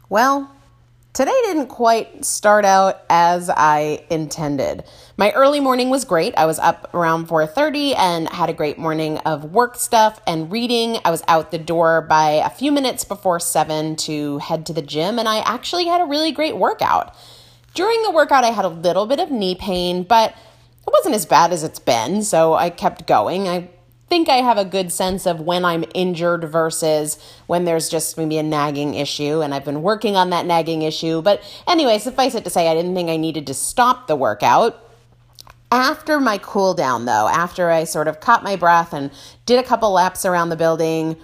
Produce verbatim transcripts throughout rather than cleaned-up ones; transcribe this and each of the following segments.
Well, today didn't quite start out as I intended. My early morning was great. I was up around four thirty and had a great morning of work stuff and reading. I was out the door by a few minutes before seven to head to the gym, and I actually had a really great workout. During the workout, I had a little bit of knee pain, but it wasn't as bad as it's been, so I kept going. I think I have a good sense of when I'm injured versus when there's just maybe a nagging issue, and I've been working on that nagging issue. But anyway, suffice it to say, I didn't think I needed to stop the workout. After my cool down, though, after I sort of caught my breath and did a couple laps around the building,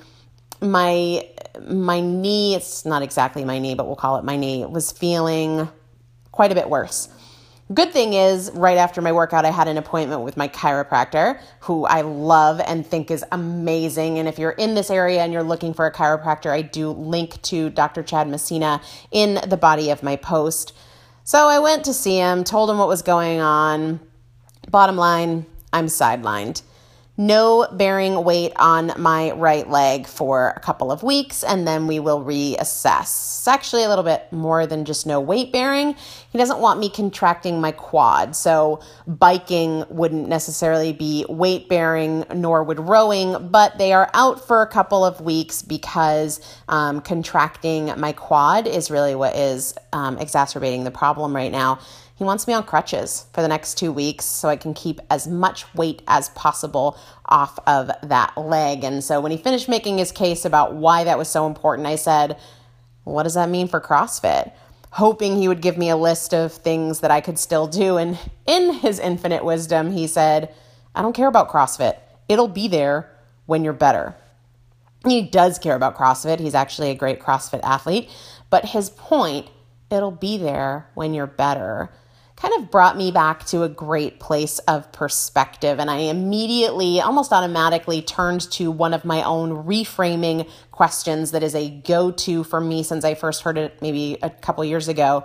my my knee, it's not exactly my knee, but we'll call it my knee, was feeling quite a bit worse. Good thing is, right after my workout, I had an appointment with my chiropractor, who I love and think is amazing. And if you're in this area and you're looking for a chiropractor, I do link to Doctor Chad Messina in the body of my post. So I went to see him, told him what was going on. Bottom line, I'm sidelined. No bearing weight on my right leg for a couple of weeks, and then we will reassess. It's actually a little bit more than just no weight bearing. He doesn't want me contracting my quad, so biking wouldn't necessarily be weight bearing, nor would rowing, but they are out for a couple of weeks because um, contracting my quad is really what is um, exacerbating the problem right now. He wants me on crutches for the next two weeks so I can keep as much weight as possible off of that leg. And so when he finished making his case about why that was so important, I said, what does that mean for CrossFit? Hoping he would give me a list of things that I could still do. And in his infinite wisdom, he said, I don't care about CrossFit. It'll be there when you're better. He does care about CrossFit. He's actually a great CrossFit athlete. But his point, it'll be there when you're better, kind of brought me back to a great place of perspective. And I immediately, almost automatically, turned to one of my own reframing questions that is a go-to for me since I first heard it maybe a couple years ago.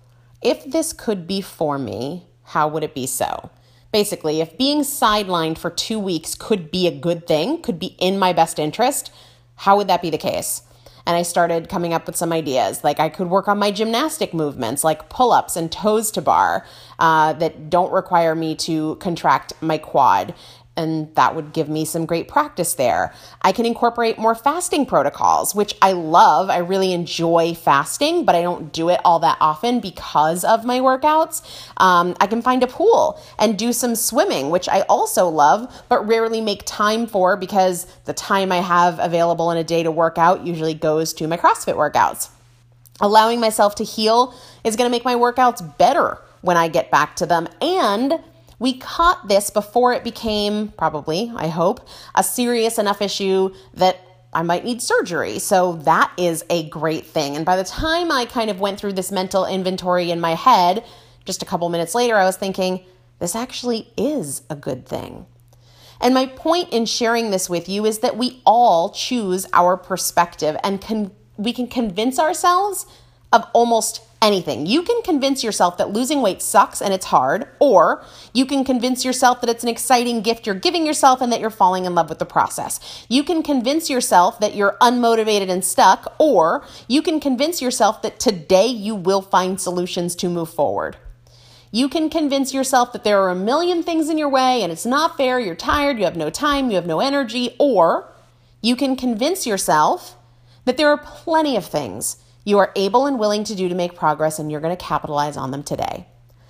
If this could be for me, how would it be so? Basically, if being sidelined for two weeks could be a good thing, could be in my best interest, how would that be the case? And I started coming up with some ideas. Like I could work on my gymnastic movements, like pull-ups and toes to bar, uh, that don't require me to contract my quad. And that would give me some great practice there. I can incorporate more fasting protocols, which I love. I really enjoy fasting, but I don't do it all that often because of my workouts. Um, I can find a pool and do some swimming, which I also love, but rarely make time for because the time I have available in a day to work out usually goes to my CrossFit workouts. Allowing myself to heal is going to make my workouts better when I get back to them. And we caught this before it became, probably, I hope, a serious enough issue that I might need surgery. So that is a great thing. And by the time I kind of went through this mental inventory in my head, just a couple minutes later, I was thinking, this actually is a good thing. And my point in sharing this with you is that we all choose our perspective and can, we can convince ourselves of almost anything. You can convince yourself that losing weight sucks and it's hard, or you can convince yourself that it's an exciting gift you're giving yourself and that you're falling in love with the process. You can convince yourself that you're unmotivated and stuck, or you can convince yourself that today you will find solutions to move forward. You can convince yourself that there are a million things in your way and it's not fair, you're tired, you have no time, you have no energy, or you can convince yourself that there are plenty of things you are able and willing to do to make progress, and you're going to capitalize on them today.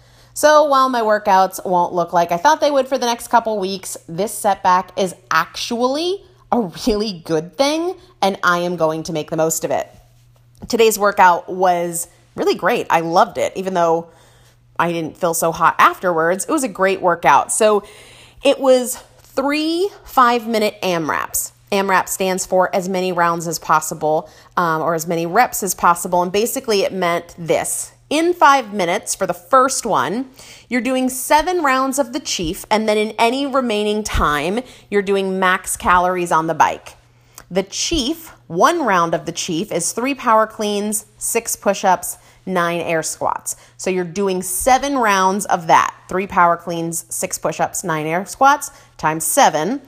So while my workouts won't look like I thought they would for the next couple weeks, this setback is actually a really good thing, and I am going to make the most of it. Today's workout was really great. I loved it, even though I didn't feel so hot afterwards. It was a great workout. So it was three five-minute AMRAPs. AMRAP stands for as many rounds as possible, um, or as many reps as possible. And basically it meant this. In five minutes for the first one, you're doing seven rounds of the Chief, and then in any remaining time, you're doing max calories on the bike. The Chief, one round of the Chief is three power cleans, six push-ups, nine air squats. So you're doing seven rounds of that, three power cleans, six push-ups, nine air squats, times seven.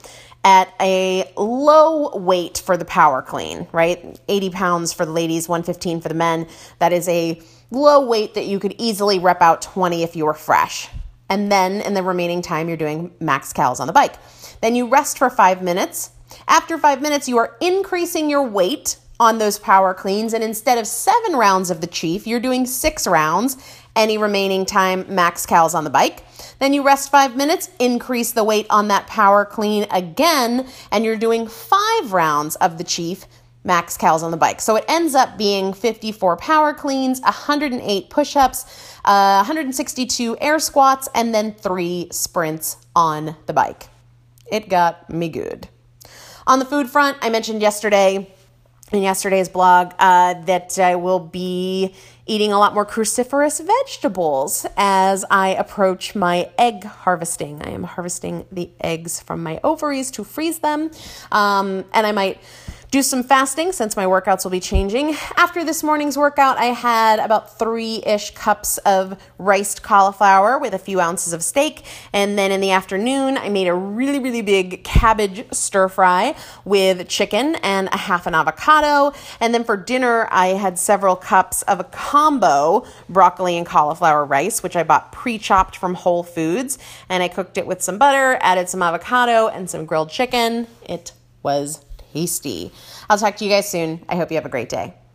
at a low weight for the power clean, right? eighty pounds for the ladies, one fifteen for the men. That is a low weight that you could easily rep out twenty if you were fresh. And then in the remaining time, you're doing max cals on the bike. Then you rest for five minutes. After five minutes, you are increasing your weight on those power cleans. And instead of seven rounds of the Chief, you're doing six rounds, any remaining time max cals on the bike. Then you rest five minutes, increase the weight on that power clean again, and you're doing five rounds of the Chief, max cals on the bike. So it ends up being fifty-four power cleans, one hundred eight push-ups, uh, one hundred sixty-two air squats, and then three sprints on the bike. It got me good. On the food front, I mentioned yesterday in yesterday's blog uh, that I will be eating a lot more cruciferous vegetables as I approach my egg harvesting. I am harvesting the eggs from my ovaries to freeze them, um, and I might do some fasting since my workouts will be changing. After this morning's workout, I had about three-ish cups of riced cauliflower with a few ounces of steak. And then in the afternoon, I made a really, really big cabbage stir fry with chicken and a half an avocado. And then for dinner, I had several cups of a combo broccoli and cauliflower rice, which I bought pre-chopped from Whole Foods. And I cooked it with some butter, added some avocado and some grilled chicken. It was tasty. I'll talk to you guys soon. I hope you have a great day.